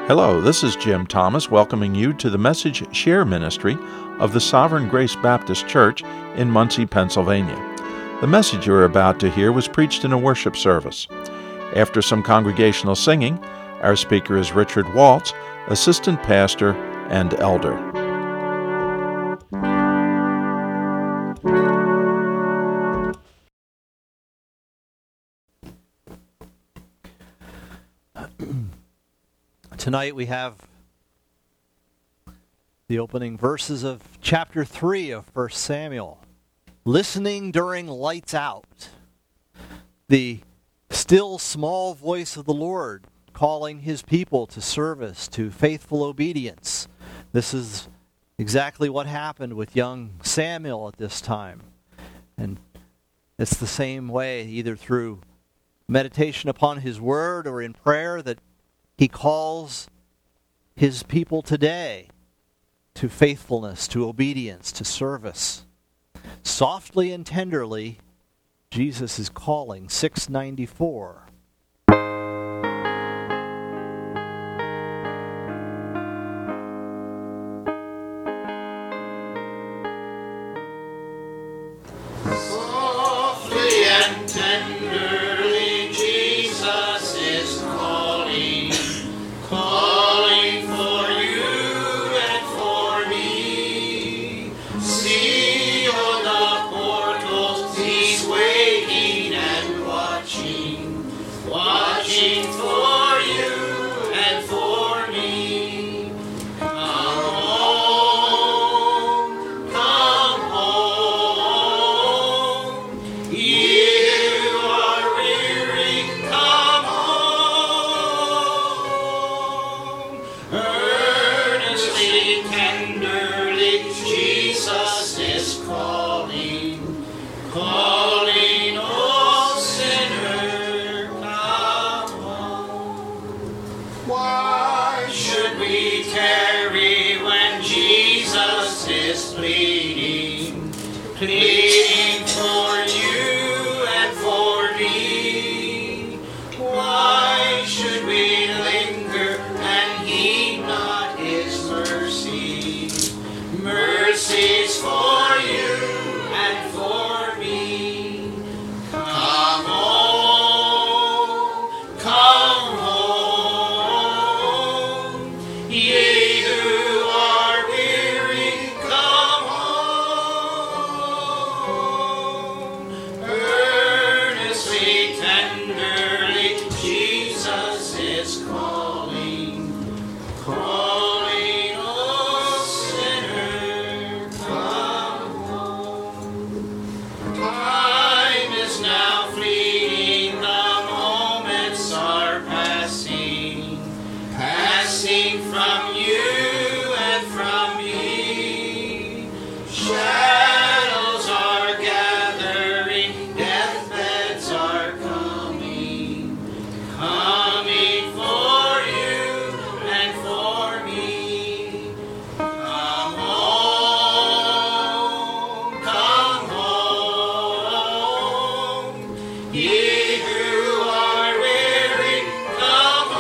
Hello, this is Jim Thomas welcoming you to the Message Share Ministry of the Sovereign Grace Baptist Church in Muncie, Pennsylvania. The message you're about to hear was preached in a worship service. After some congregational singing, our speaker is Richard Waltz, assistant pastor and elder. Tonight we have the opening verses of chapter 3 of 1 Samuel. Listening during lights out. The still small voice of the Lord calling his people to service, to faithful obedience. This is exactly what happened with young Samuel at this time. And it's the same way, either through meditation upon his word or in prayer, that he calls his people today to faithfulness, to obedience, to service. Softly and tenderly, Jesus is calling 694. Softly and tenderly, Jesus is calling, calling for you and for me. See on the portals, he's waiting and watching, watching for you and for me. Come home, come home. You are weary, come home. Earnestly, tenderly, Jesus is calling, calling, oh sinner, come home. Why should we tarry when Jesus is pleading, pleading for you and for me? Why should we linger and heed not his mercy? Mercies for you and for me. Come home, come home. Ye who are weary, come home. Earnestly, tenderly, Jesus is calling, calling, oh sinner, come home. Time is now fleeting, the moments are passing, passing from you and from me. Shadows are gathering, deathbeds are coming, coming for you and for me. Come home, come home. Ye who are weary, come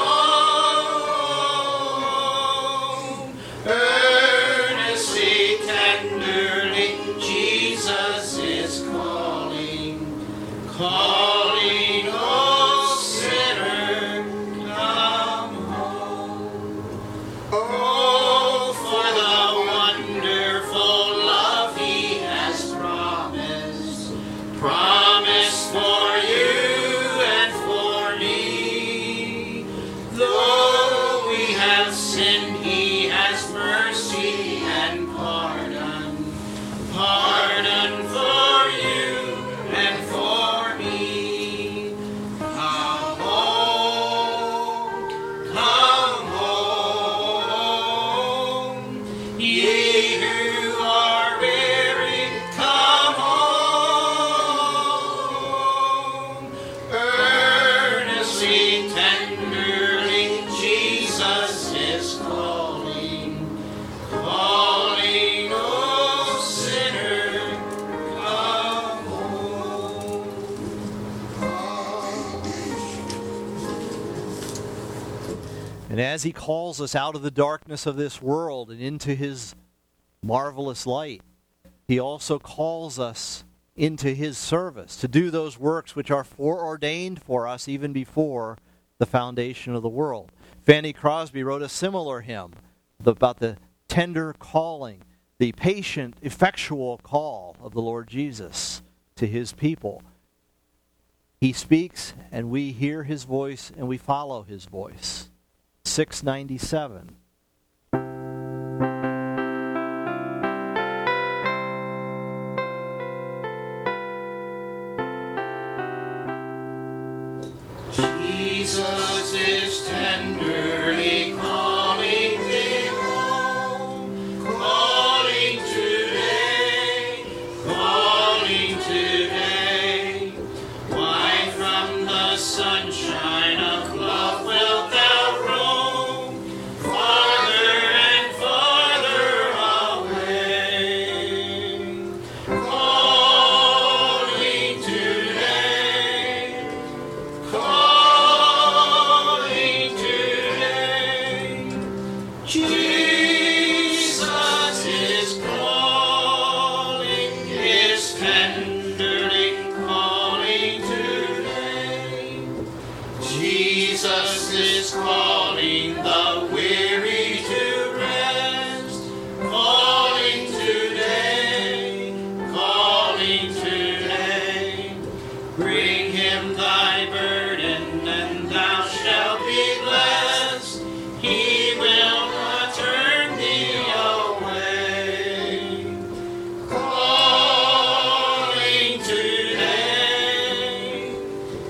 home. Earnestly, tenderly, Jesus is calling, calling, oh sinner, come home. Oh, for the wonderful love he has promised, promised for you and for me. Though we have sinned, he has mercy and pardon, pardon for you and for me. And as he calls us out of the darkness of this world and into his marvelous light, he also calls us into his service to do those works which are foreordained for us even before the foundation of the world. Fanny Crosby wrote a similar hymn about the tender calling, the patient, effectual call of the Lord Jesus to his people. He speaks, and we hear his voice, and we follow his voice. 697. Jesus is tenderly calling thee home, calling today, calling today. Why from the sunshine of love wilt thou roam, farther and farther away? Calling today, calling today. Jesus is calling, is tenderly calling today. Jesus is calling the weary to rest, calling today, calling today. Bring him thy burden and thou shalt be blessed. He will not turn thee away. Calling today,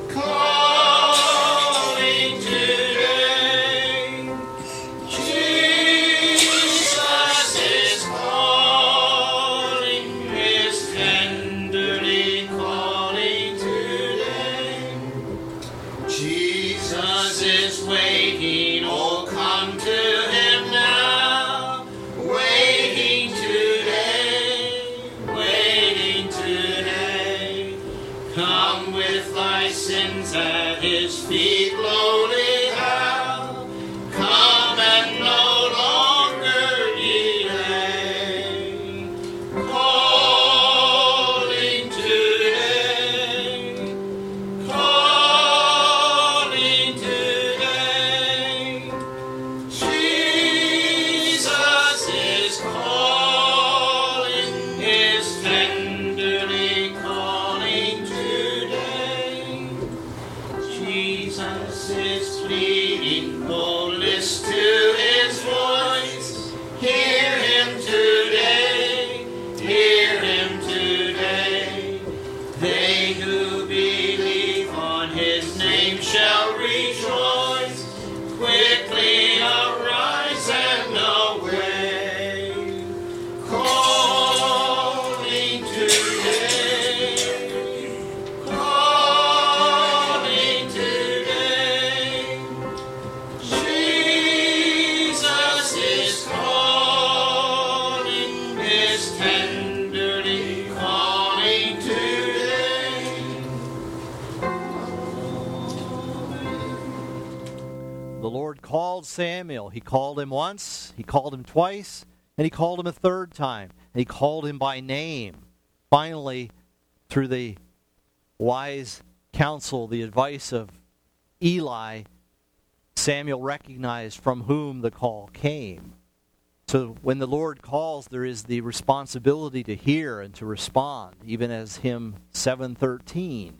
calling today. Jesus is calling, is tenderly calling today. Jesus is waiting, oh come to him now. Waiting today, waiting today. Come with thy sins at his feet lowly thou. Come and no longer delay. Calling today, calling today. Jesus is calling, is tenderly calling today. Jesus is pleading, oh list to his voice. Hear him today, hear him today. They who believe on his name shall rejoice. Quickly arise and away. Calling today, calling today. Jesus is calling, is tenderly calling today. The Lord called Samuel. He called him once, he called him twice, and he called him a third time. And he called him by name. Finally, through the wise counsel, the advice of Eli, Samuel recognized from whom the call came. So when the Lord calls, there is the responsibility to hear and to respond, even as hymn 713.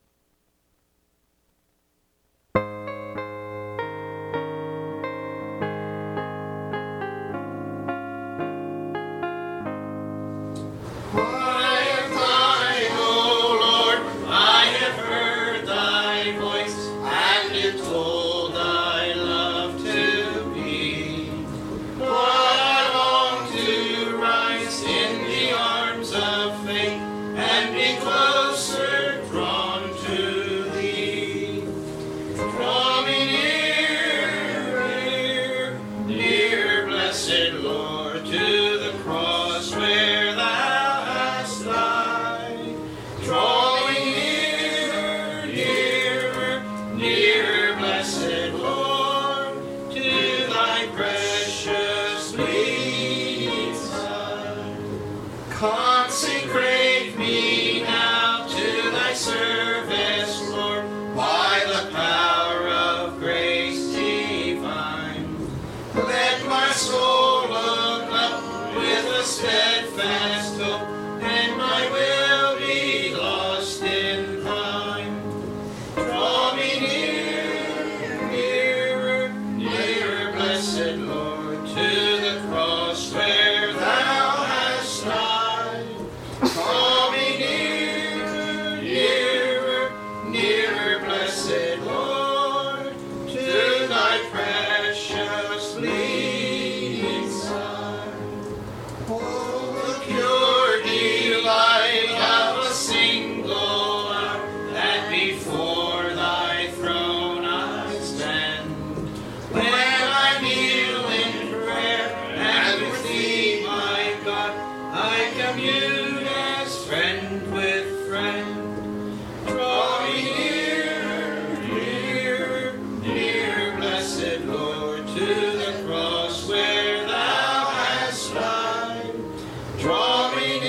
Quiet thine, O Lord, I have heard thy voice, and it told thy love to me. I long to rise in the arms of faith, and be closer drawn before thy throne I stand. When I kneel in prayer and with thee, my God, I commune as friend with friend. Draw me near, blessed Lord, to the cross where thou hast died. Draw me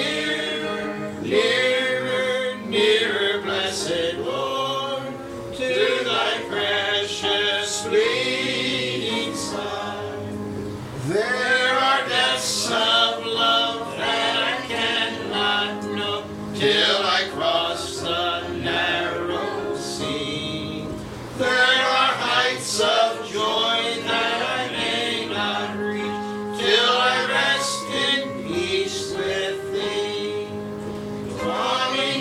nearer, blessed Lord, to thy precious bleeding side. There are depths of love that I cannot know till I cross the narrow sea. There are heights of joy that I may not reach till I rest in peace with thee. Draw me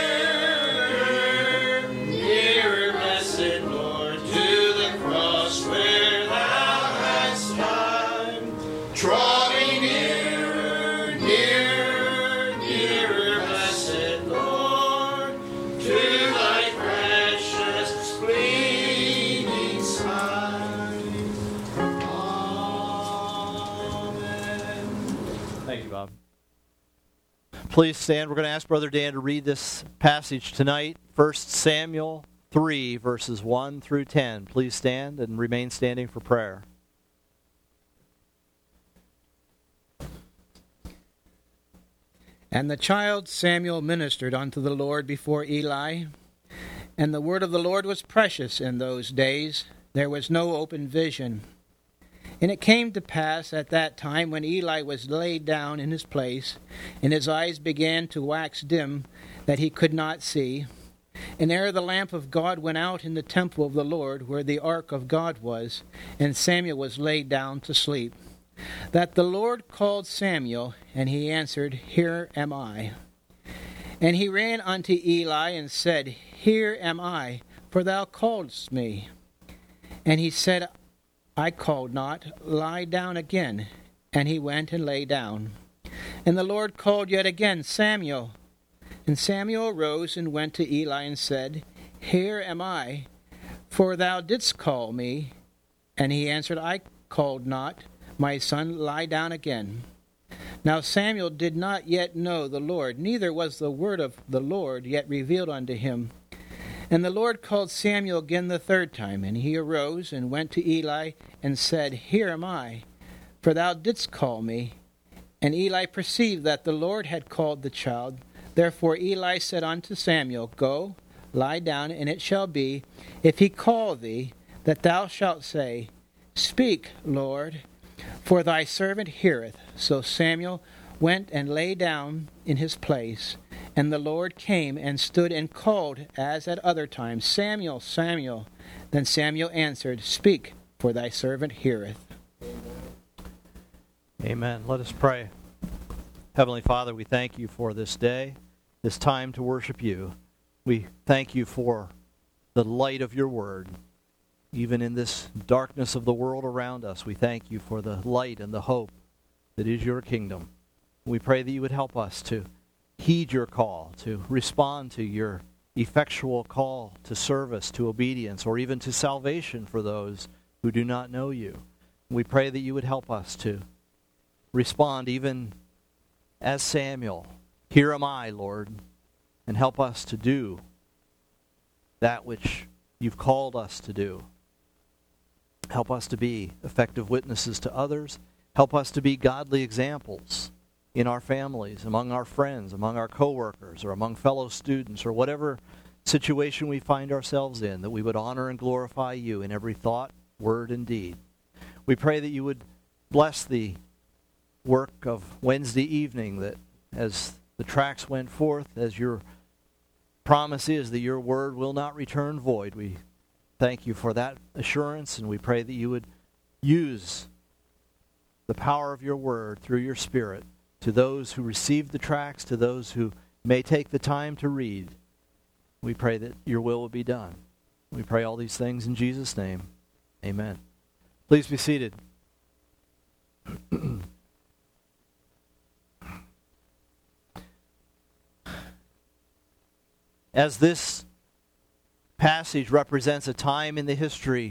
nearer, blessed Lord, to the cross where thou hast died. Draw me nearer, blessed Lord, to thy precious bleeding side. Amen. Thank you, Bob. Please stand. We're going to ask Brother Dan to read this passage tonight, 1 Samuel 3, verses 1 through 10. Please stand and remain standing for prayer. And the child Samuel ministered unto the Lord before Eli. And the word of the Lord was precious in those days. There was no open vision. And it came to pass at that time when Eli was laid down in his place, and his eyes began to wax dim, that he could not see. And ere the lamp of God went out in the temple of the Lord, where the ark of God was, and Samuel was laid down to sleep, that the Lord called Samuel, and he answered, Here am I. And he ran unto Eli and said, Here am I, for thou calledst me. And he said, I called not, lie down again. And he went and lay down. And the Lord called yet again, Samuel. And Samuel arose and went to Eli and said, Here am I, for thou didst call me. And he answered, I called not, my son, lie down again. Now Samuel did not yet know the Lord, neither was the word of the Lord yet revealed unto him. And the Lord called Samuel again the third time, and he arose and went to Eli and said, Here am I, for thou didst call me. And Eli perceived that the Lord had called the child. Therefore Eli said unto Samuel, Go, lie down, and it shall be, if he call thee, that thou shalt say, Speak, Lord, for thy servant heareth. So Samuel went and lay down in his place. And the Lord came and stood and called, as at other times, Samuel, Samuel. Then Samuel answered, Speak, for thy servant heareth. Amen. Let us pray. Heavenly Father, we thank you for this day, this time to worship you. We thank you for the light of your word. Even in this darkness of the world around us, we thank you for the light and the hope that is your kingdom. We pray that you would help us to heed your call, to respond to your effectual call to service, to obedience, or even to salvation for those who do not know you. We pray that you would help us to respond even as Samuel. Here am I, Lord, and help us to do that which you've called us to do. Help us to be effective witnesses to others. Help us to be godly examples in our families, among our friends, among our coworkers, or among fellow students, or whatever situation we find ourselves in, that we would honor and glorify you in every thought, word, and deed. We pray that you would bless the work of Wednesday evening, that as the tracts went forth, as your promise is that your word will not return void. We thank you for that assurance, and we pray that you would use the power of your word through your Spirit to those who receive the tracts, to those who may take the time to read. We pray that your will will be done. We pray all these things in Jesus' name. Amen. Please be seated. As this passage represents a time in the history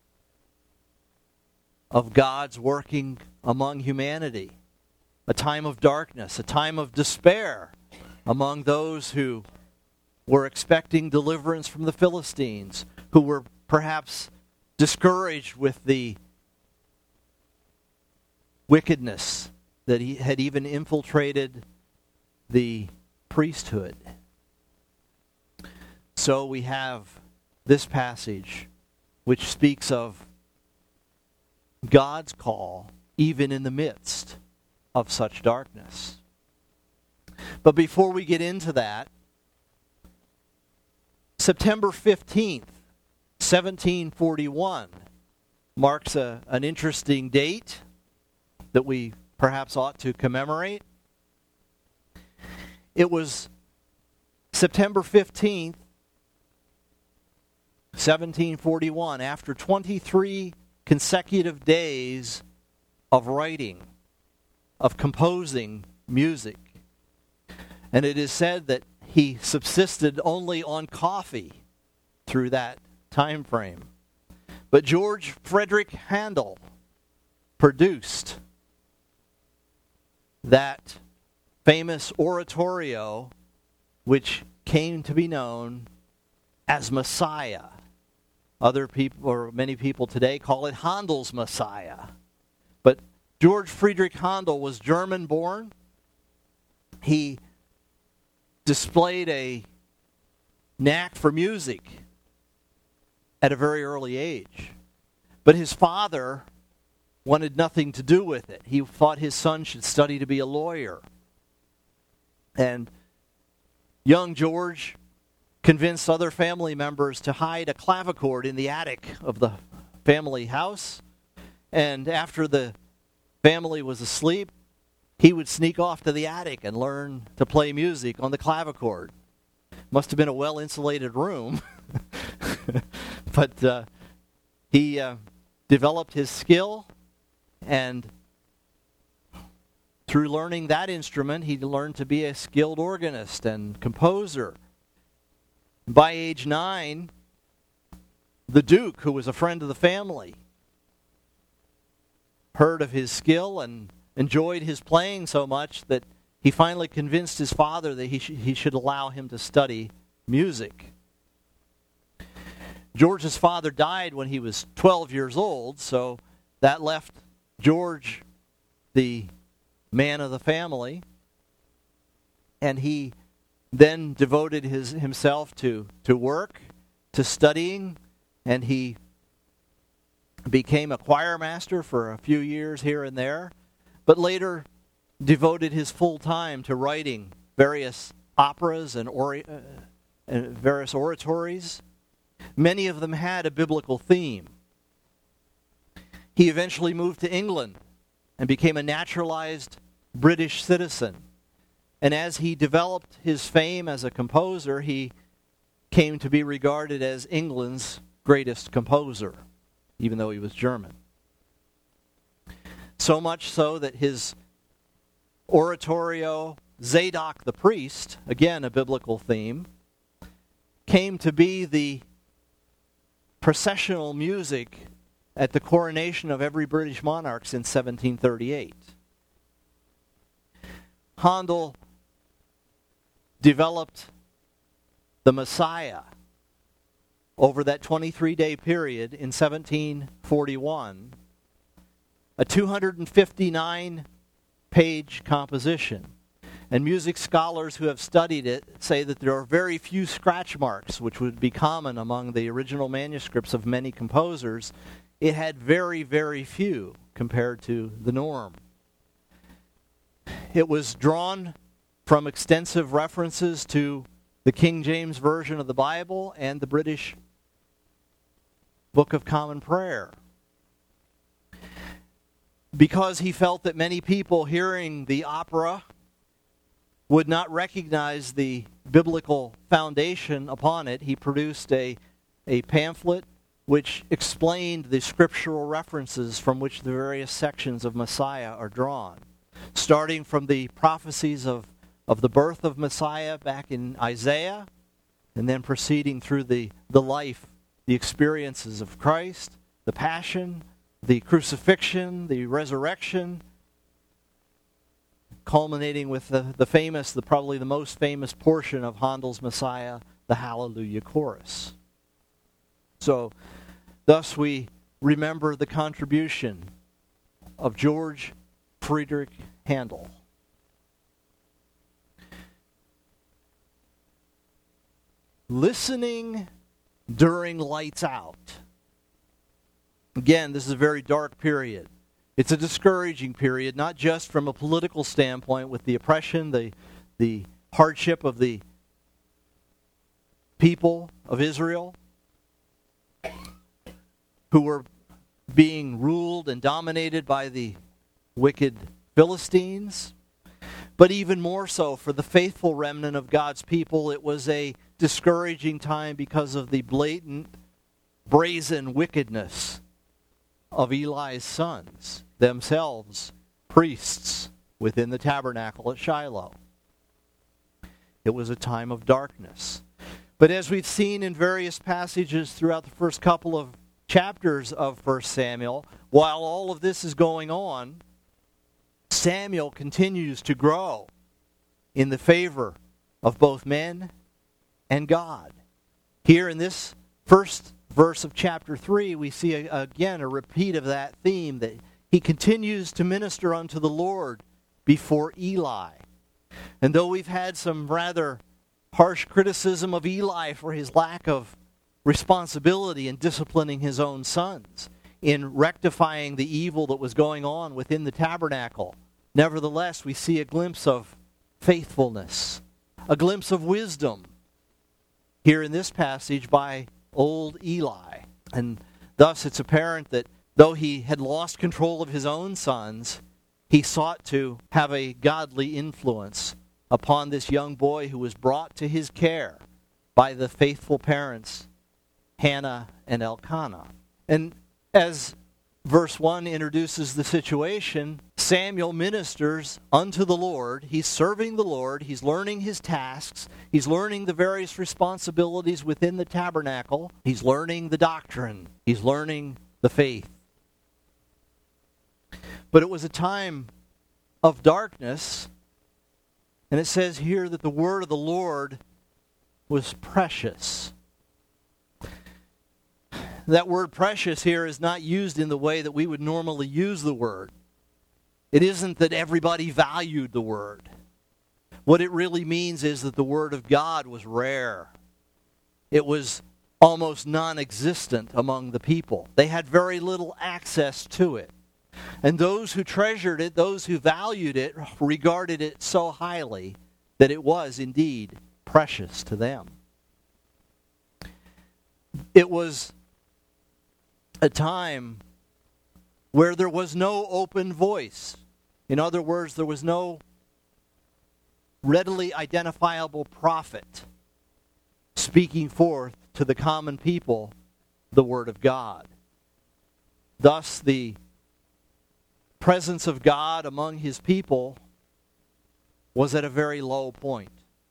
of God's working among humanity, a time of darkness, a time of despair among those who were expecting deliverance from the Philistines, who were perhaps discouraged with the wickedness that he had even infiltrated the priesthood. So we have this passage which speaks of God's call even in the midst of such darkness. But before we get into that, September 15th, 1741 marks an interesting date that we perhaps ought to commemorate. It was September 15th, 1741, after 23 consecutive days of writing, of composing music. And it is said that he subsisted only on coffee through that time frame. But George Frederick Handel produced that famous oratorio which came to be known as Messiah. Other people, or many people today, call it Handel's Messiah. But George Friedrich Handel was German-born. He displayed a knack for music at a very early age. But his father wanted nothing to do with it. He thought his son should study to be a lawyer. And young George convinced other family members to hide a clavichord in the attic of the family house. And after the family was asleep, he would sneak off to the attic and learn to play music on the clavichord. Must have been a well-insulated room. But he developed his skill, and through learning that instrument, he learned to be a skilled organist and composer. By age 9, the Duke, who was a friend of the family, heard of his skill and enjoyed his playing so much that he finally convinced his father that he should allow him to study music. George's father died when he was 12 years old, so that left George the man of the family, and he then devoted himself to work, to studying, and he became a choir master for a few years here and there, but later devoted his full time to writing various operas and various oratories. Many of them had a biblical theme. He eventually moved to England and became a naturalized British citizen. And as he developed his fame as a composer, he came to be regarded as England's greatest composer, even though he was German. So much so that his oratorio, Zadok the Priest, again a biblical theme, came to be the processional music at the coronation of every British monarch since 1738. Handel developed the Messiah over that 23-day period in 1741, a 259-page composition. And music scholars who have studied it say that there are very few scratch marks, which would be common among the original manuscripts of many composers. It had very, very few compared to the norm. It was drawn from extensive references to the King James Version of the Bible and the British Book of Common Prayer. Because he felt that many people hearing the opera would not recognize the biblical foundation upon it, he produced a pamphlet which explained the scriptural references from which the various sections of Messiah are drawn, starting from the prophecies of the birth of Messiah back in Isaiah, and then proceeding through the life, the experiences of Christ, the passion, the crucifixion, the resurrection, culminating with probably the most famous portion of Handel's Messiah, the Hallelujah Chorus. So, thus we remember the contribution of George Friedrich Handel. Listening during lights out. Again, this is a very dark period. It's a discouraging period, not just from a political standpoint with the oppression, the hardship of the people of Israel who were being ruled and dominated by the wicked Philistines, but even more so for the faithful remnant of God's people. It was a discouraging time because of the blatant, brazen wickedness of Eli's sons, themselves priests within the tabernacle at Shiloh. It was a time of darkness. But as we've seen in various passages throughout the first couple of chapters of 1 Samuel, while all of this is going on, Samuel continues to grow in the favor of both men and God. Here in this first verse of chapter 3, we see again a repeat of that theme, that he continues to minister unto the Lord before Eli. And though we've had some rather harsh criticism of Eli for his lack of responsibility in disciplining his own sons, in rectifying the evil that was going on within the tabernacle, nevertheless we see a glimpse of faithfulness, a glimpse of wisdom here in this passage by old Eli. And thus it's apparent that though he had lost control of his own sons, he sought to have a godly influence upon this young boy who was brought to his care by the faithful parents, Hannah and Elkanah. And as verse 1 introduces the situation, Samuel ministers unto the Lord. He's serving the Lord. He's learning his tasks. He's learning the various responsibilities within the tabernacle. He's learning the doctrine. He's learning the faith. But it was a time of darkness, and it says here that the word of the Lord was precious. That word precious here is not used in the way that we would normally use the word. It isn't that everybody valued the word. What it really means is that the word of God was rare. It was almost non-existent among the people. They had very little access to it. And those who treasured it, those who valued it, regarded it so highly that it was indeed precious to them. It was a time where there was no open voice. In other words, there was no readily identifiable prophet speaking forth to the common people the word of God. Thus, the presence of God among his people was at a very low point.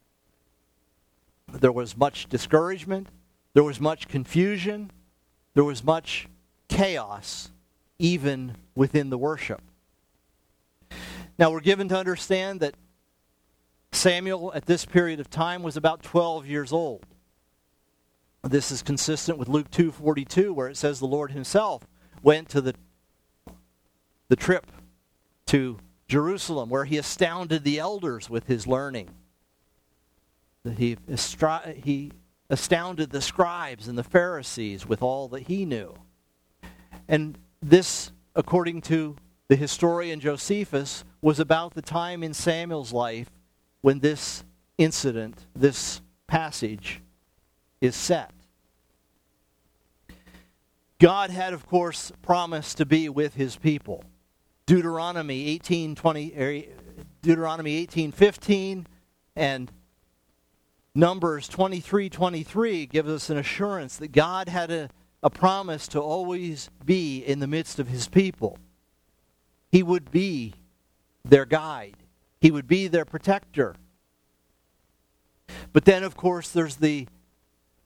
There was much discouragement, there was much confusion, there was much chaos, even within the worship. Now, we're given to understand that Samuel, at this period of time, was about 12 years old. This is consistent with Luke 2:42, where it says the Lord himself went to the trip to Jerusalem, where he astounded the elders with his learning. He astounded the scribes and the Pharisees with all that he knew. And this, according to the historian Josephus, was about the time in Samuel's life when this incident, this passage, is set. God had, of course, promised to be with his people. Deuteronomy 18:15 and Numbers 23:23 gives us an assurance that God had a promise to always be in the midst of his people. He would be their guide. He would be their protector. But then, of course, there's the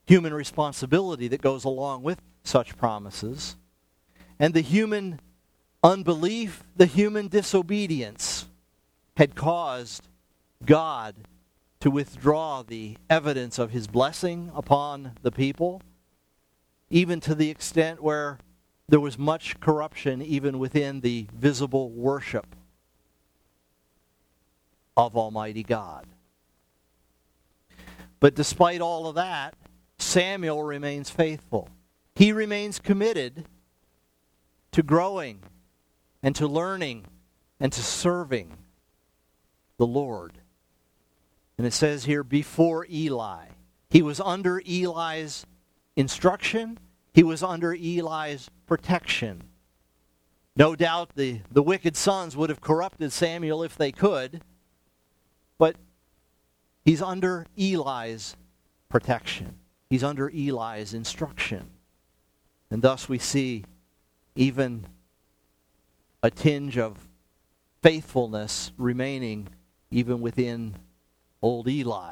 human responsibility that goes along with such promises, and the human unbelief, the human disobedience had caused God to withdraw the evidence of his blessing upon the people, even to the extent where there was much corruption even within the visible worship of Almighty God. But despite all of that, Samuel remains faithful. He remains committed to growing and to learning and to serving the Lord. And it says here, before Eli. He was under Eli's instruction. He was under Eli's protection. No doubt the wicked sons would have corrupted Samuel if they could, but he's under Eli's protection. He's under Eli's instruction. And thus we see even a tinge of faithfulness remaining even within old Eli.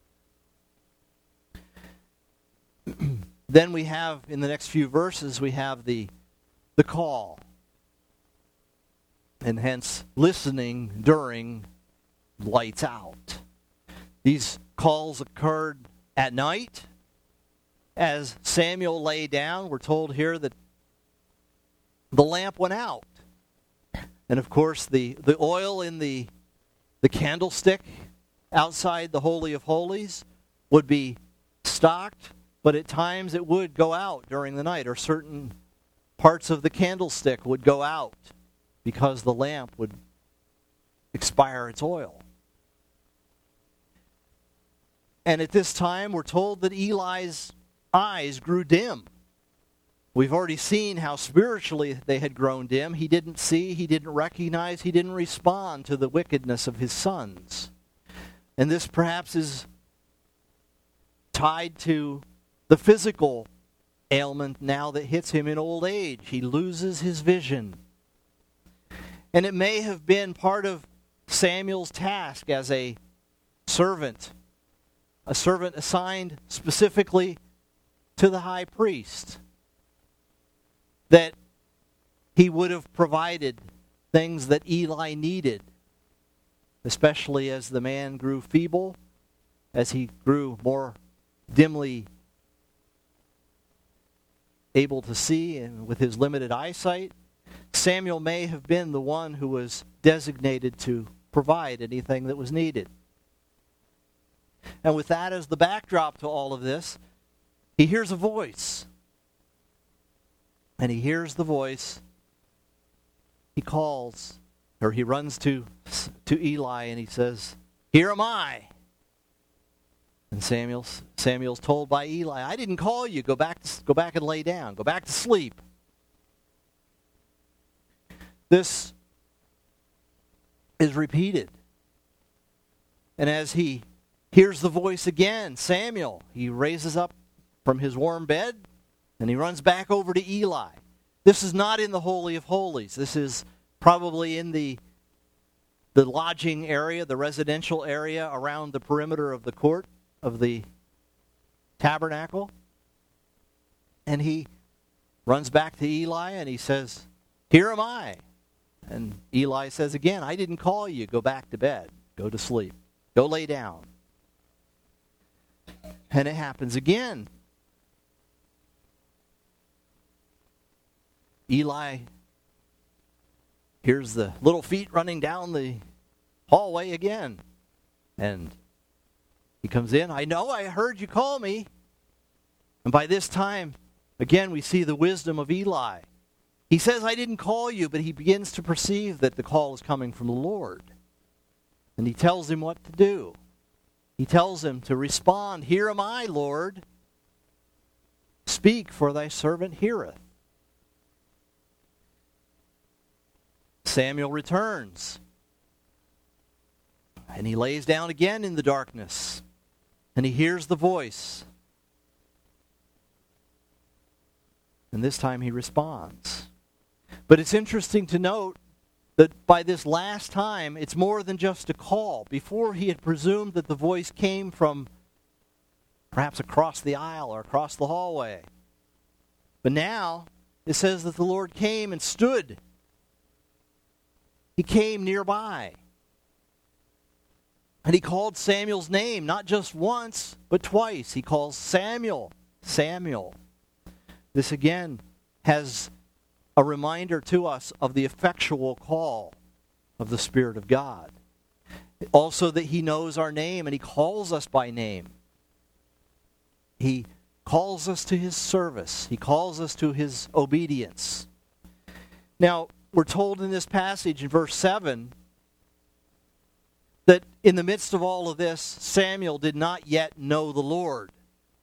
Then we have, in the next few verses, we have the call. And hence, listening during lights out. These calls occurred at night. As Samuel lay down, we're told here that the lamp went out. And of course, the oil in the candlestick outside the Holy of Holies would be stocked, but at times it would go out during the night, or certain parts of the candlestick would go out because the lamp would expire its oil. And at this time, we're told that Eli's eyes grew dim. We've already seen how spiritually they had grown dim. He didn't see, he didn't recognize, he didn't respond to the wickedness of his sons. And this perhaps is tied to the physical ailment now that hits him in old age. He loses his vision. And it may have been part of Samuel's task as a servant assigned specifically to the high priest, that he would have provided things that Eli needed, especially as the man grew feeble, as he grew more dimly able to see and with his limited eyesight. Samuel may have been the one who was designated to provide anything that was needed. And with that as the backdrop to all of this, he hears a voice. And he hears the voice. He calls, or he runs to Eli and he says, "Here am I." And Samuel's told by Eli, "I didn't call you. Go back and lay down. Go back to sleep." This is repeated. And as he hears the voice again, Samuel, he raises up from his warm bed and he runs back over to Eli. This is not in the Holy of Holies. This is probably in the lodging area, the residential area around the perimeter of the court of the tabernacle. And he runs back to Eli and he says, "Here am I." And Eli says again, "I didn't call you. Go back to bed. Go to sleep. Go lay down." And it happens again. Eli hears the little feet running down the hallway again. And he comes in. "I know, I heard you call me." And by this time, again, we see the wisdom of Eli. He says, "I didn't call you," but he begins to perceive that the call is coming from the Lord. And he tells him what to do. He tells him to respond, "Here am I, Lord. Speak, for thy servant heareth." Samuel returns. And he lays down again in the darkness. And he hears the voice. And this time he responds. But it's interesting to note that by this last time, it's more than just a call. Before, he had presumed that the voice came from perhaps across the aisle or across the hallway. But now it says that the Lord came and stood. He came nearby. And he called Samuel's name, not just once, but twice. He calls Samuel, Samuel. This again has a reminder to us of the effectual call of the Spirit of God. Also that he knows our name and he calls us by name. He calls us to his service. He calls us to his obedience. Now, we're told in this passage in verse 7 that in the midst of all of this, Samuel did not yet know the Lord.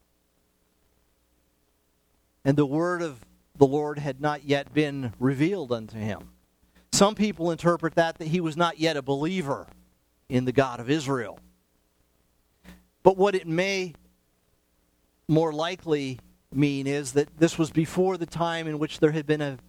And the word of the Lord had not yet been revealed unto him. Some people interpret that he was not yet a believer in the God of Israel. But what it may more likely mean is that this was before the time in which there had been a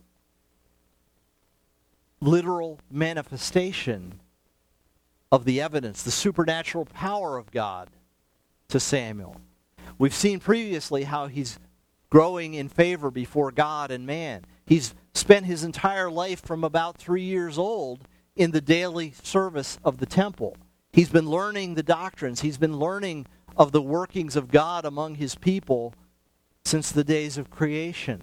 literal manifestation of the evidence, the supernatural power of God to Samuel. We've seen previously how he's growing in favor before God and man. He's spent his entire life from about 3 years old in the daily service of the temple. He's been learning the doctrines. He's been learning of the workings of God among his people since the days of creation.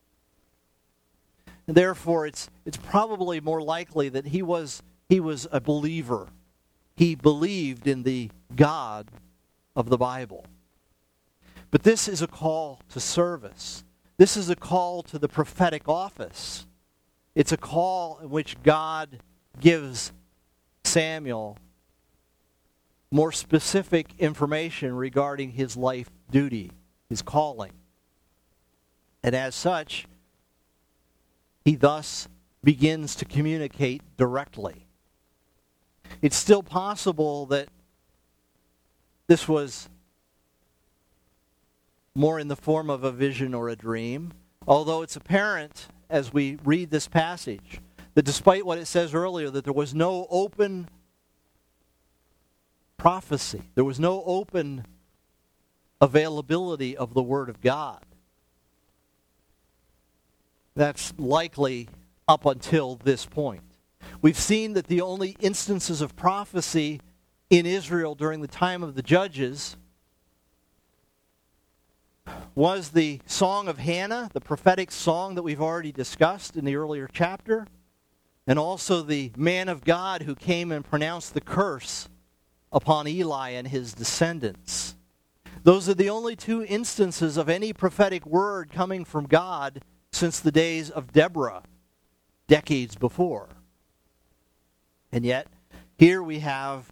And therefore, it's probably more likely that he was a believer. He believed in the God of the Bible. But this is a call to service. This is a call to the prophetic office. It's a call in which God gives Samuel more specific information regarding his life duty, his calling. And as such, he thus begins to communicate directly. It's still possible that this was more in the form of a vision or a dream, although it's apparent as we read this passage that despite what it says earlier, that there was no open prophecy, there was no open availability of the Word of God. That's likely up until this point. We've seen that the only instances of prophecy in Israel during the time of the judges was the Song of Hannah, the prophetic song that we've already discussed in the earlier chapter, and also the man of God who came and pronounced the curse upon Eli and his descendants. Those are the only two instances of any prophetic word coming from God since the days of Deborah, decades before. And yet, here we have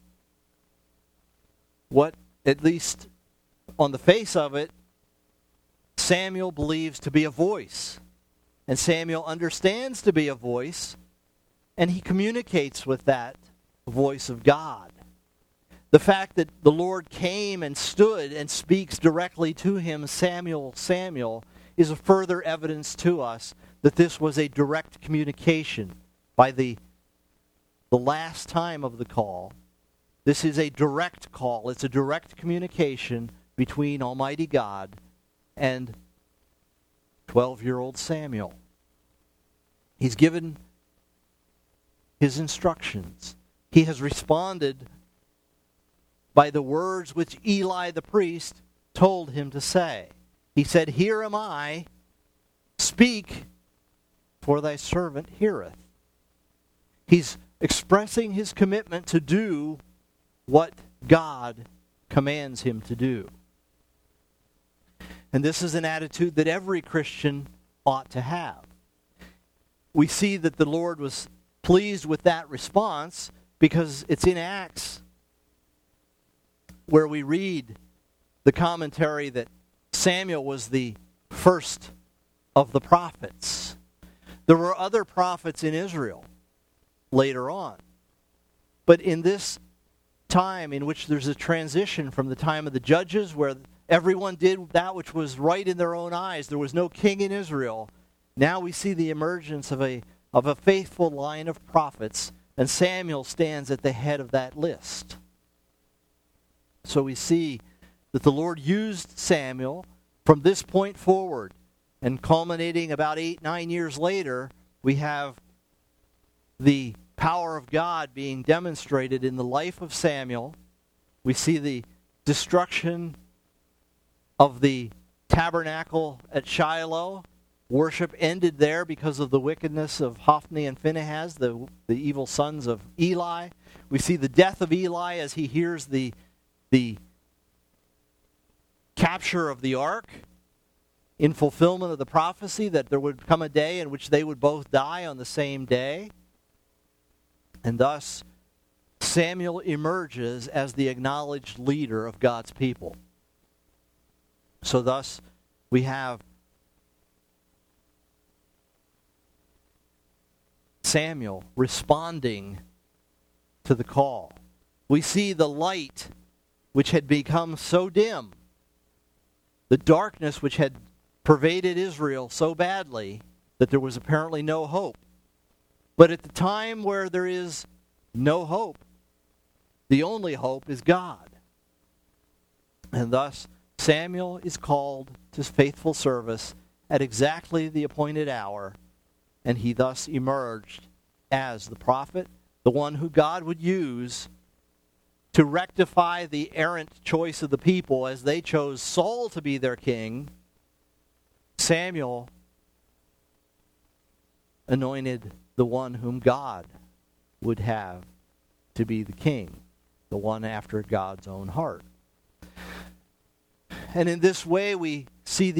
what, at least on the face of it, Samuel believes to be a voice. And Samuel understands to be a voice, and he communicates with that voice of God. The fact that the Lord came and stood and speaks directly to him, Samuel, Samuel, is a further evidence to us that this was a direct communication by the last time of the call. This is a direct call. It's a direct communication between Almighty God and 12-year-old Samuel. He's given his instructions. He has responded by the words which Eli the priest told him to say. He said, "Here am I, speak, for thy servant heareth." He's expressing his commitment to do what God commands him to do. And this is an attitude that every Christian ought to have. We see that the Lord was pleased with that response because it's in Acts where we read the commentary that Samuel was the first of the prophets. There were other prophets in Israel later on. But in this time in which there's a transition from the time of the judges where everyone did that which was right in their own eyes, there was no king in Israel, now we see the emergence of a faithful line of prophets, and Samuel stands at the head of that list. So we see that the Lord used Samuel from this point forward. And culminating about 8-9 years later, we have the power of God being demonstrated in the life of Samuel. We see the destruction of the tabernacle at Shiloh. Worship ended there because of the wickedness of Hophni and Phinehas, the evil sons of Eli. We see the death of Eli as he hears the capture of the ark, in fulfillment of the prophecy that there would come a day in which they would both die on the same day. And thus, Samuel emerges as the acknowledged leader of God's people. So thus, we have Samuel responding to the call. We see the light which had become so dim, the darkness which had pervaded Israel so badly that there was apparently no hope. But at the time where there is no hope, the only hope is God. And thus, Samuel is called to faithful service at exactly the appointed hour, and he thus emerged as the prophet, the one who God would use to rectify the errant choice of the people as they chose Saul to be their king. Samuel anointed the one whom God would have to be the king, the one after God's own heart. And in this way we see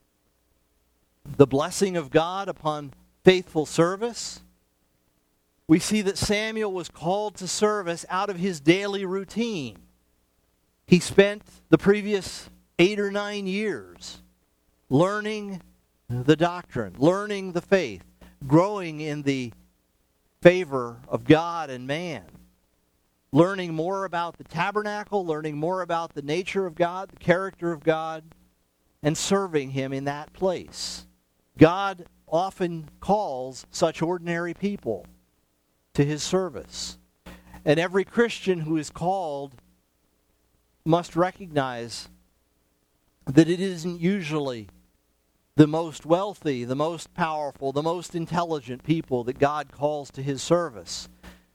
the blessing of God upon faithful service. We see that Samuel was called to service out of his daily routine. He spent the previous 8 or 9 years learning the doctrine, learning the faith, growing in the favor of God and man, learning more about the tabernacle, learning more about the nature of God, the character of God, and serving Him in that place. God often calls such ordinary people to His service. And every Christian who is called must recognize that it isn't usually the most wealthy, the most powerful, the most intelligent people that God calls to His service.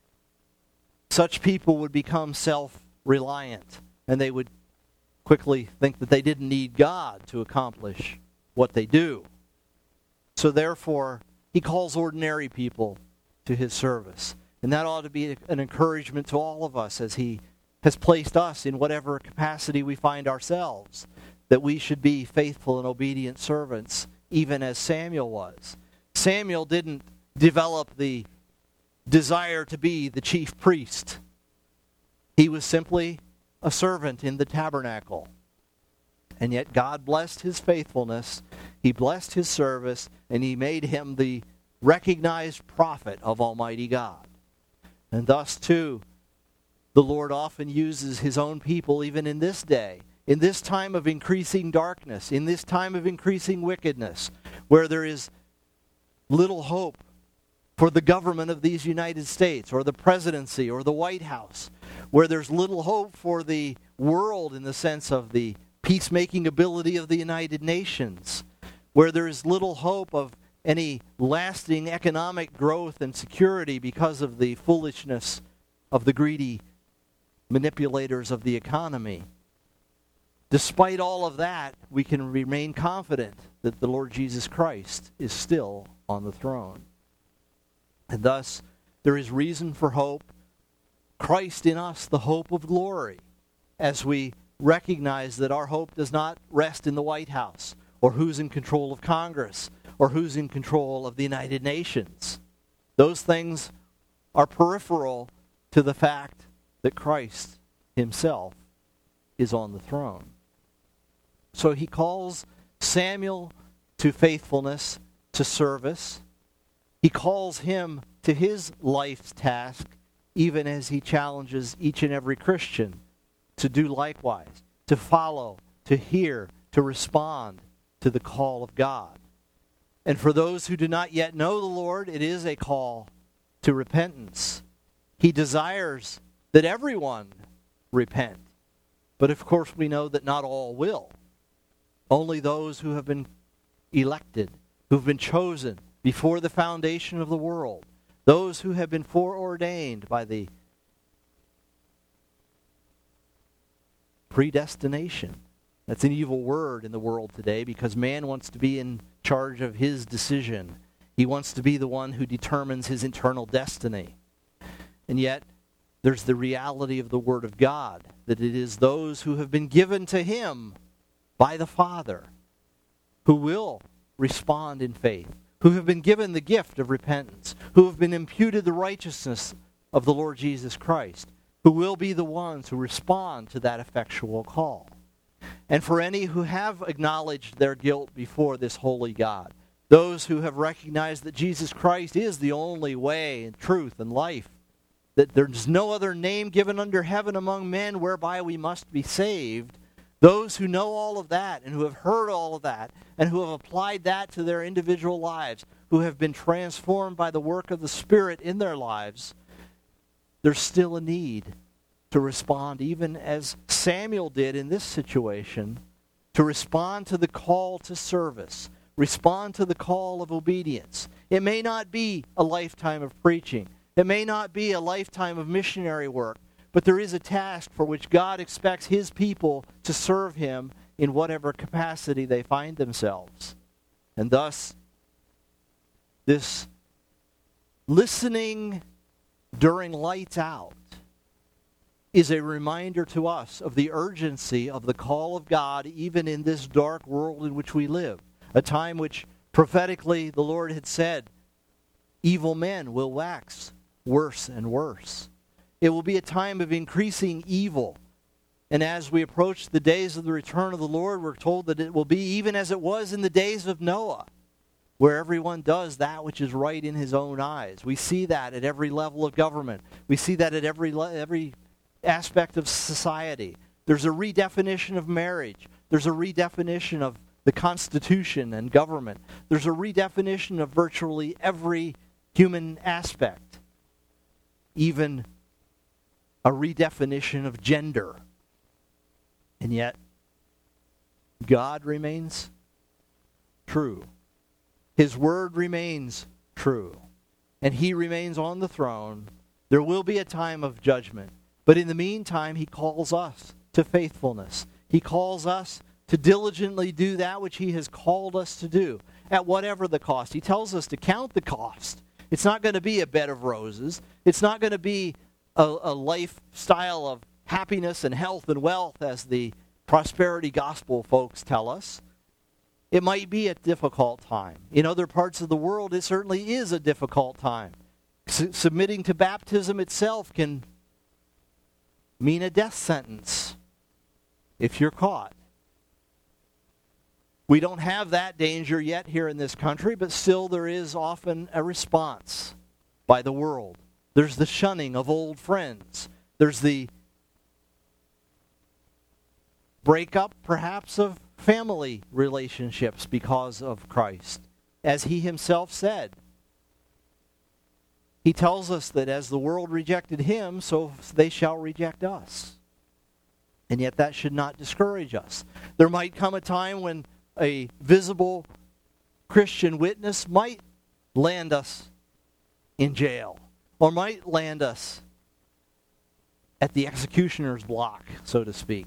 Such people would become self-reliant, and they would quickly think that they didn't need God to accomplish what they do. So therefore, He calls ordinary people to His service. And that ought to be an encouragement to all of us as He has placed us in whatever capacity we find ourselves, that we should be faithful and obedient servants, even as Samuel was. Samuel didn't develop the desire to be the chief priest. He was simply a servant in the tabernacle. And yet God blessed his faithfulness, He blessed his service, and He made him the recognized prophet of Almighty God. And thus, too, the Lord often uses His own people even in this day, in this time of increasing darkness, in this time of increasing wickedness, where there is little hope for the government of these United States, or the presidency, or the White House, where there's little hope for the world in the sense of the peacemaking ability of the United Nations, where there's little hope of any lasting economic growth and security because of the foolishness of the greedy manipulators of the economy. Despite all of that, we can remain confident that the Lord Jesus Christ is still on the throne. And thus, there is reason for hope. Christ in us, the hope of glory, as we recognize that our hope does not rest in the White House, or who's in control of Congress, or who's in control of the United Nations. Those things are peripheral to the fact that Christ Himself is on the throne. So He calls Samuel to faithfulness, to service. He calls him to his life's task, even as He challenges each and every Christian to do likewise, to follow, to hear, to respond to the call of God. And for those who do not yet know the Lord, it is a call to repentance. He desires that everyone repent. But of course we know that not all will. Only those who have been elected, who have been chosen before the foundation of the world, those who have been foreordained by the predestination. That's an evil word in the world today because man wants to be in charge of his decision. He wants to be the one who determines his eternal destiny. And yet, there's the reality of the Word of God, that it is those who have been given to him by the Father who will respond in faith, who have been given the gift of repentance, who have been imputed the righteousness of the Lord Jesus Christ, who will be the ones who respond to that effectual call. And for any who have acknowledged their guilt before this holy God, those who have recognized that Jesus Christ is the only way and truth and life, that there's no other name given under heaven among men whereby we must be saved, those who know all of that and who have heard all of that and who have applied that to their individual lives, who have been transformed by the work of the Spirit in their lives, there's still a need to respond, even as Samuel did in this situation, to respond to the call to service, respond to the call of obedience. It may not be a lifetime of preaching. It may not be a lifetime of missionary work, but there is a task for which God expects his people to serve him in whatever capacity they find themselves. And thus, this listening during lights out is a reminder to us of the urgency of the call of God even in this dark world in which we live, a time which prophetically the Lord had said, evil men will wax worse and worse. It will be a time of increasing evil. And as we approach the days of the return of the Lord, we're told that it will be even as it was in the days of Noah, where everyone does that which is right in his own eyes. We see that at every level of government. We see that at every aspect of society. There's a redefinition of marriage. There's a redefinition of the Constitution and government. There's a redefinition of virtually every human aspect. Even a redefinition of gender. And yet, God remains true. His word remains true. And he remains on the throne. There will be a time of judgment. But in the meantime, he calls us to faithfulness. He calls us to diligently do that which he has called us to do, at whatever the cost. He tells us to count the cost. It's not going to be a bed of roses. It's not going to be a lifestyle of happiness and health and wealth, as the prosperity gospel folks tell us. It might be a difficult time. In other parts of the world, it certainly is a difficult time. Submitting to baptism itself can mean a death sentence if you're caught. We don't have that danger yet here in this country, but still there is often a response by the world. There's the shunning of old friends. There's the breakup, perhaps, of family relationships because of Christ. As he himself said, he tells us that as the world rejected him, so they shall reject us. And yet that should not discourage us. There might come a time when a visible Christian witness might land us in jail, or might land us at the executioner's block, so to speak.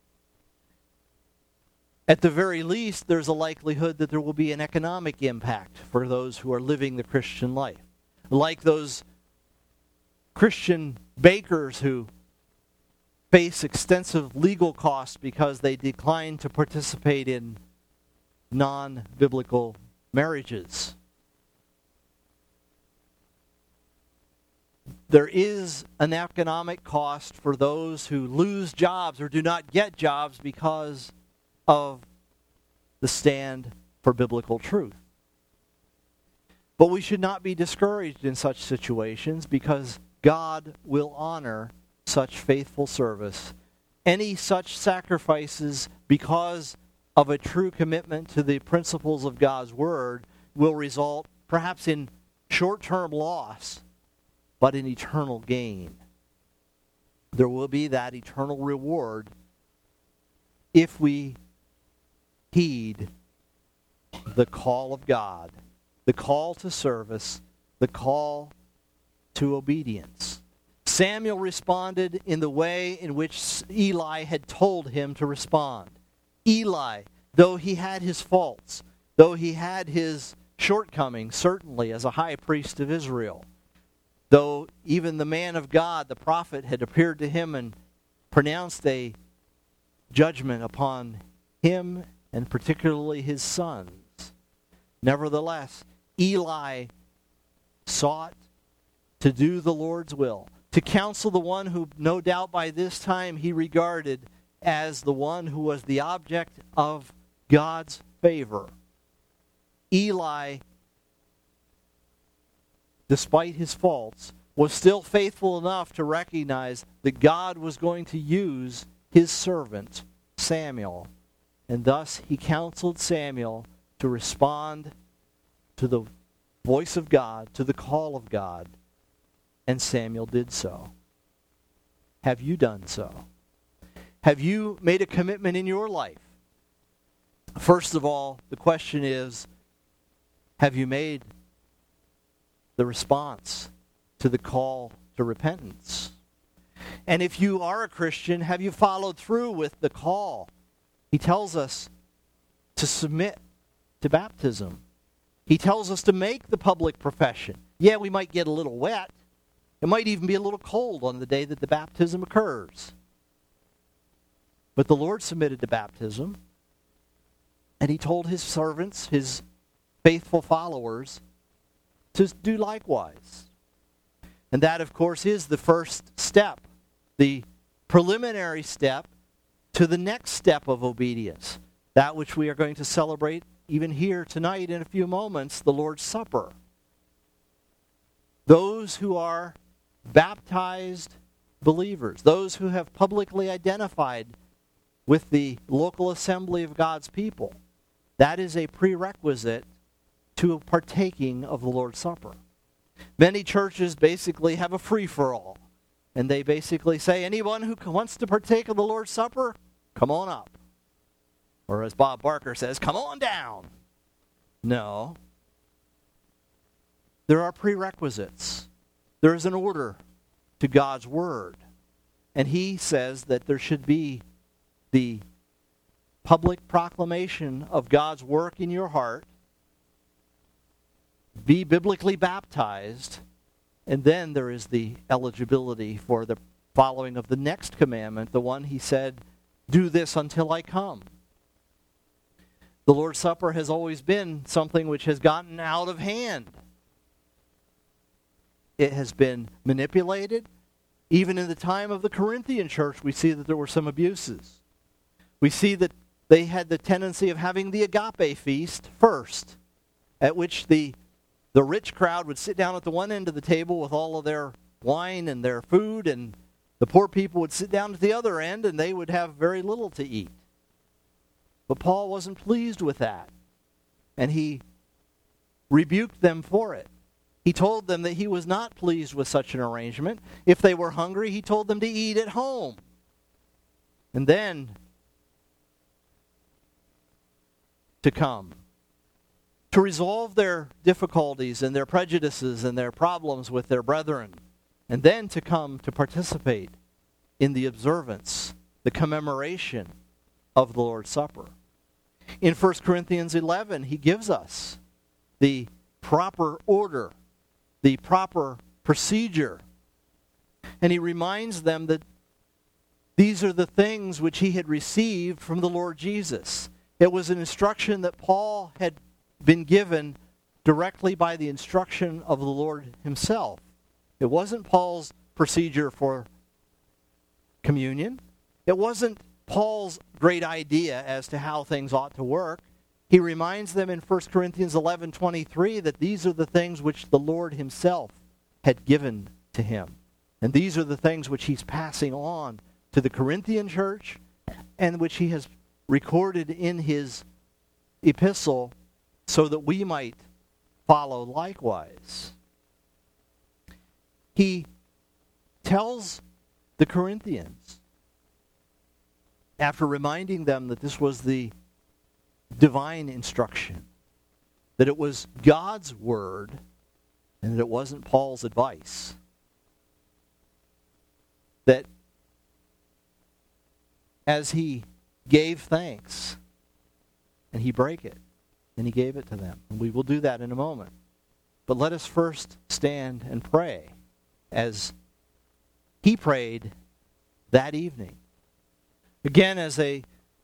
At the very least, there's a likelihood that there will be an economic impact for those who are living the Christian life. Like those Christian bakers who face extensive legal costs because they decline to participate in non-biblical marriages. There is an economic cost for those who lose jobs or do not get jobs because of the stand for biblical truth. But we should not be discouraged in such situations because God will honor such faithful service. Any such sacrifices because of a true commitment to the principles of God's Word will result perhaps in short-term loss, but in eternal gain. There will be that eternal reward if we heed the call of God, the call to service, the call to obedience. Samuel responded in the way in which Eli had told him to respond. Eli, though he had his faults, though he had his shortcomings, certainly as a high priest of Israel, though even the man of God, the prophet, had appeared to him and pronounced a judgment upon him and particularly his sons, nevertheless, Eli sought to do the Lord's will, to counsel the one who no doubt by this time he regarded as the one who was the object of God's favor. Eli, despite his faults, was still faithful enough to recognize that God was going to use his servant, Samuel. And thus he counseled Samuel to respond to the voice of God, to the call of God. And Samuel did so. Have you done so? Have you made a commitment in your life? First of all, the question is, have you made the response to the call to repentance? And if you are a Christian, have you followed through with the call? He tells us to submit to baptism. He tells us to make the public profession. Yeah, we might get a little wet. It might even be a little cold on the day that the baptism occurs. But the Lord submitted to baptism, and he told his servants, his faithful followers, to do likewise. And that, of course, is the first step, the preliminary step to the next step of obedience, that which we are going to celebrate even here tonight in a few moments, the Lord's Supper. Those who are baptized believers, those who have publicly identified with the local assembly of God's people, that is a prerequisite to partaking of the Lord's Supper. Many churches basically have a free-for-all, and they basically say, anyone who wants to partake of the Lord's Supper, come on up. Or as Bob Barker says, come on down. No. There are prerequisites. There is an order to God's Word. And he says that there should be the public proclamation of God's work in your heart, be biblically baptized, and then there is the eligibility for the following of the next commandment, the one he said, do this until I come. The Lord's Supper has always been something which has gotten out of hand. It has been manipulated. Even in the time of the Corinthian church, we see that there were some abuses. We see that they had the tendency of having the agape feast first, at which the rich crowd would sit down at the one end of the table with all of their wine and their food, and the poor people would sit down at the other end, and they would have very little to eat. But Paul wasn't pleased with that, and he rebuked them for it. He told them that he was not pleased with such an arrangement. If they were hungry, he told them to eat at home. And then to come, to resolve their difficulties and their prejudices and their problems with their brethren, and then to come to participate in the observance, the commemoration of the Lord's Supper. In 1 Corinthians 11, he gives us the proper order, the proper procedure. And he reminds them that these are the things which he had received from the Lord Jesus. It was an instruction that Paul had been given directly by the instruction of the Lord himself. It wasn't Paul's procedure for communion. It wasn't Paul's great idea as to how things ought to work. He reminds them in 1 Corinthians 11:23 that these are the things which the Lord himself had given to him. And these are the things which he's passing on to the Corinthian church, and which he has recorded in his epistle so that we might follow likewise. He tells the Corinthians after reminding them that this was the divine instruction, that it was God's word, and that it wasn't Paul's advice, that as he gave thanks, and he brake it, and he gave it to them. And we will do that in a moment. But let us first stand and pray as he prayed that evening. Again, as a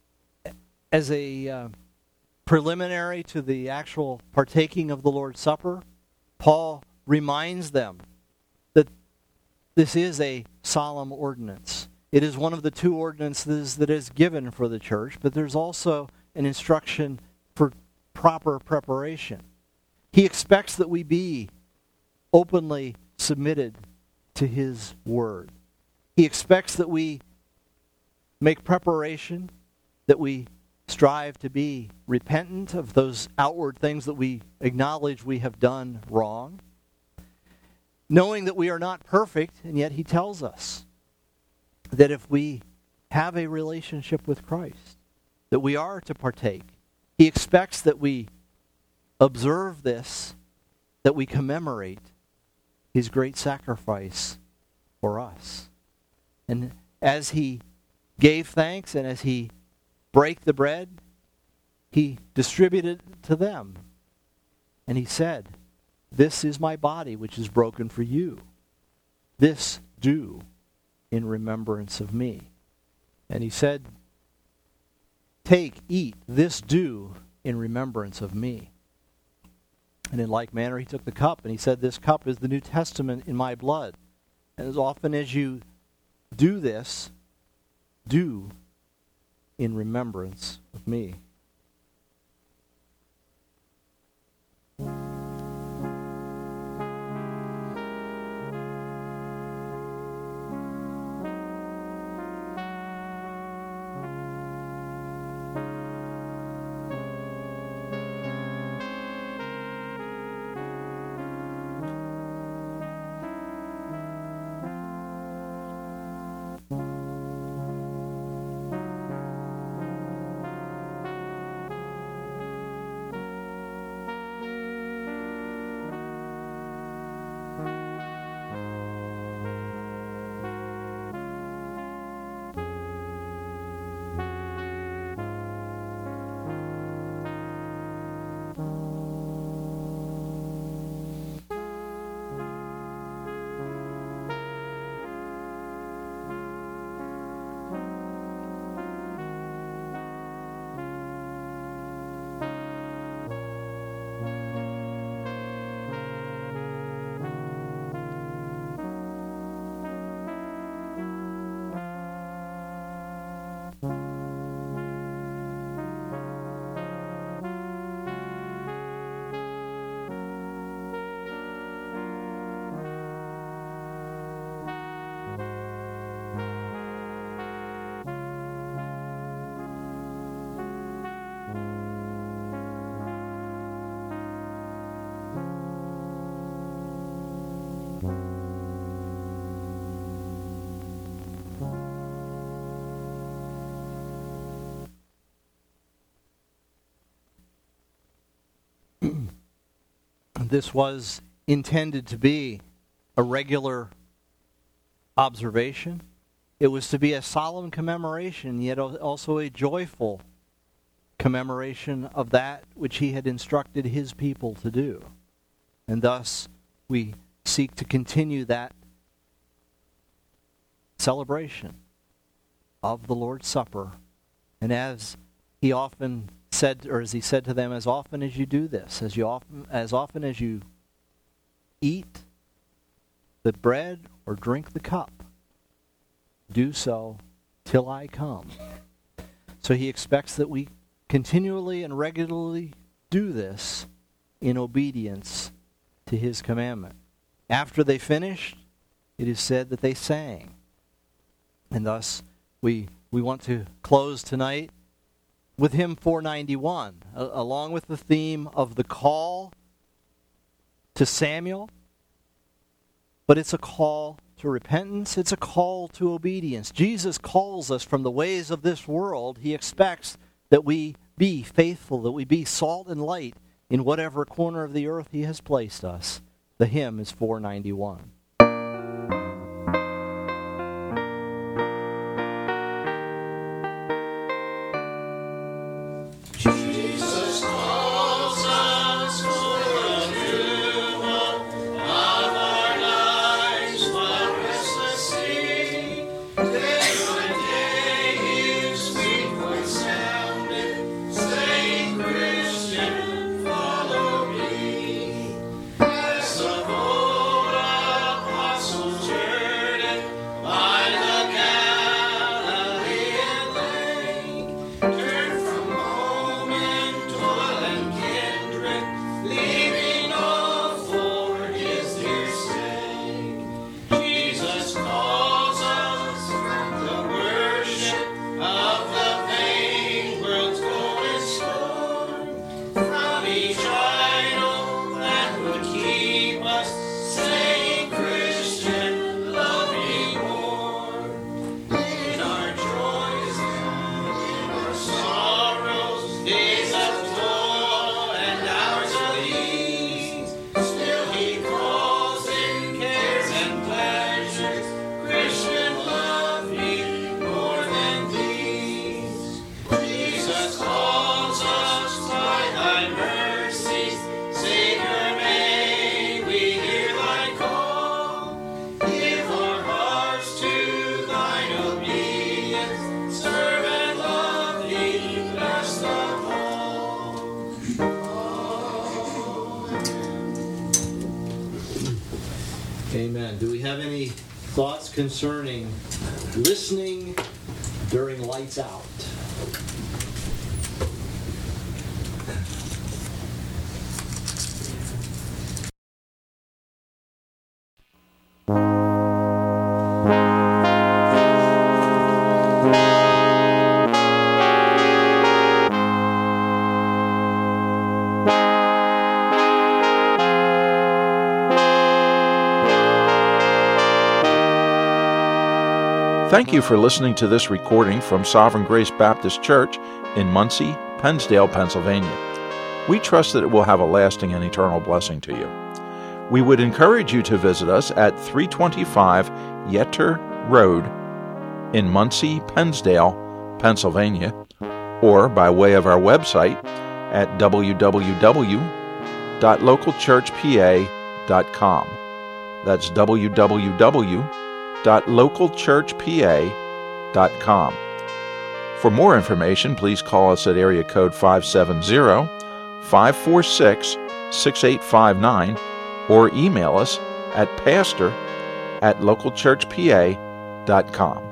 preliminary to the actual partaking of the Lord's Supper, Paul reminds them that this is a solemn ordinance. It is one of the two ordinances that is given for the church, but there's also an instruction for proper preparation. He expects that we be openly submitted to his word. He expects that we make preparation, that we strive to be repentant of those outward things that we acknowledge we have done wrong, knowing that we are not perfect, and yet he tells us that if we have a relationship with Christ, that we are to partake. He expects that we observe this, that we commemorate his great sacrifice for us. And as he gave thanks and as he brake the bread, he distributed it to them. And he said, "This is my body which is broken for you. This do in remembrance of me." And he said, "Take, eat, this do in remembrance of me." And in like manner he took the cup, and he said, "This cup is the New Testament in my blood. And as often as you do this, do in remembrance of me." This was intended to be a regular observation. It was to be a solemn commemoration, yet also a joyful commemoration of that which he had instructed his people to do. And thus, we seek to continue that celebration of the Lord's Supper. And as he often said, or as he said to them, as often as you do this, as often as you eat the bread or drink the cup, do so till I come. So he expects that we continually and regularly do this in obedience to his commandment. After they finished, it is said that they sang. And thus, we want to close tonight with hymn 491, along with the theme of the call to Samuel, but it's a call to to repentance. It's a call to obedience. Jesus calls us from the ways of this world. He expects that we be faithful, that we be salt and light in whatever corner of the earth He has placed us. The hymn is 491. Jesus calls us for a renewal of our lives, while restless sea. Day by day His sweet voice sounded, saying, Christian, follow me. As of old apostles journeyed by the Galilean lake, turned from home and toil and kindred, leaving all for His dear sake. Jesus calls us from the worship of the vain world's golden scorn, from each idol that would keep us, saying, Christian, love me more. In our joys and in our sorrows, days of toil and hours of ease, still He calls in cares and pleasures, Christian, love me more than these. Jesus calls us by Thy mercies, Savior, may we hear Thy call. Give our hearts to Thine obedience, serve and love Thee best of all. Amen. Do we have any thoughts concerning listening during lights out? Thank you for listening to this recording from Sovereign Grace Baptist Church in Muncie, Pennsdale, Pennsylvania. We trust that it will have a lasting and eternal blessing to you. We would encourage you to visit us at 325 Yetter Road in Muncie, Pennsdale, Pennsylvania, or by way of our website at www.localchurchpa.com. That's www.localchurchpa.com. For more information, please call us at area code 570-546-6859 or email us at pastor@localchurchpa.com.